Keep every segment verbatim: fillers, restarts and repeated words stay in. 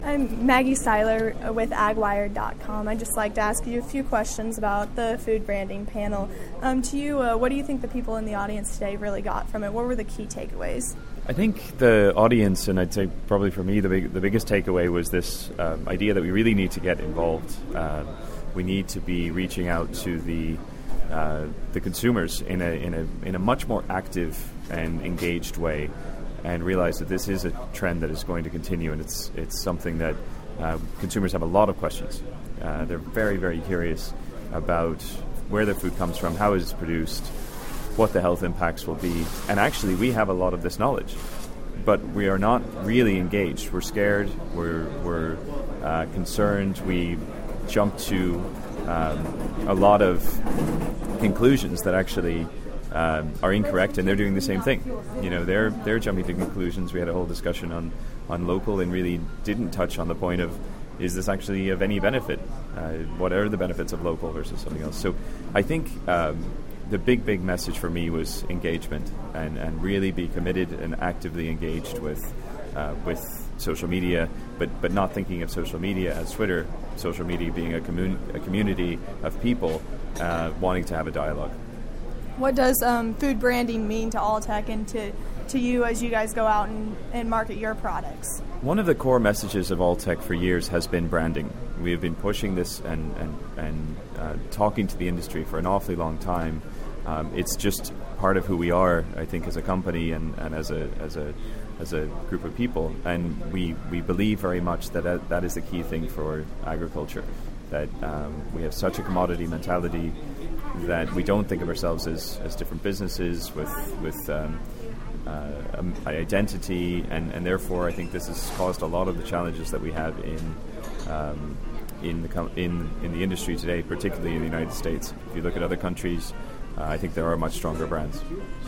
I'm Maggie Seiler with agwired dot com. I'd just like to ask you a few questions about the food branding panel. Um, to you, uh, what do you think the people in the audience today really got from it? What were the key takeaways? I think the audience, and I'd say probably for me, the big, the biggest takeaway was this um, idea that we really need to get involved. Uh, we need to be reaching out to the uh, the consumers in a in a in a much more active and engaged way, and realize that this is a trend that is going to continue, and it's it's something that uh, consumers have a lot of questions. Uh, they're very, very curious about where their food comes from, how it is produced, what the health impacts will be. And actually, we have a lot of this knowledge, but we are not really engaged. We're scared, we're, we're uh, concerned, we jump to um, a lot of conclusions that actually Um, are incorrect, and they're doing the same thing. You know, they're they're jumping to conclusions. We had a whole discussion on, on local and really didn't touch on the point of, is this actually of any benefit? Uh, what are the benefits of local versus something else? So I think um, the big, big message for me was engagement, and, and really be committed and actively engaged with uh, with social media, but, but not thinking of social media as Twitter, social media being a, commun- a community of people uh, wanting to have a dialogue. What does um, food branding mean to Alltech and to, to you as you guys go out and, and market your products? One of the core messages of Alltech for years has been branding. We have been pushing this and, and, and uh, talking to the industry for an awfully long time. Um, it's just part of who we are, I think, as a company and, and as a as a as a group of people. And we, we believe very much that that, that is the key thing for agriculture. That um, we have such a commodity mentality that we don't think of ourselves as, as different businesses with with um, uh, um, identity, and, and therefore I think this has caused a lot of the challenges that we have in um, in the com- in in the industry today, particularly in the United States. If you look at other countries, uh, I think there are much stronger brands.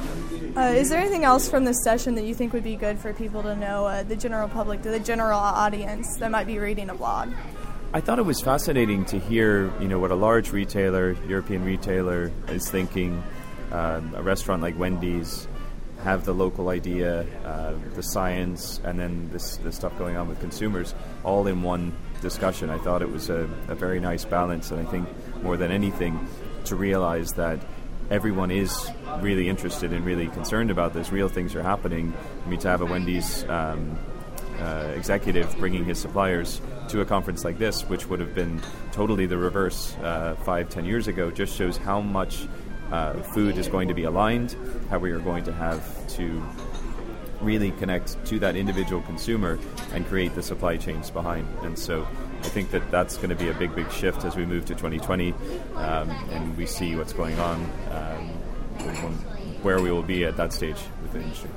Uh, is there anything else from this session that you think would be good for people to know, uh, the general public, the general audience that might be reading a blog? I thought it was fascinating to hear, you know, what a large retailer, European retailer, is thinking. Um, a restaurant like Wendy's, have the local idea, uh, the science, and then this the stuff going on with consumers, all in one discussion. I thought it was a, a very nice balance, and I think more than anything, to realize that everyone is really interested and really concerned about this. Real things are happening. I mean, to have a Wendy's Um, Uh, executive bringing his suppliers to a conference like this, which would have been totally the reverse uh, five, ten years ago, just shows how much uh, food is going to be aligned, how we are going to have to really connect to that individual consumer and create the supply chains behind. And so I think that that's going to be a big, big shift as we move to twenty twenty um, and we see what's going on, um, where we will be at that stage with the industry.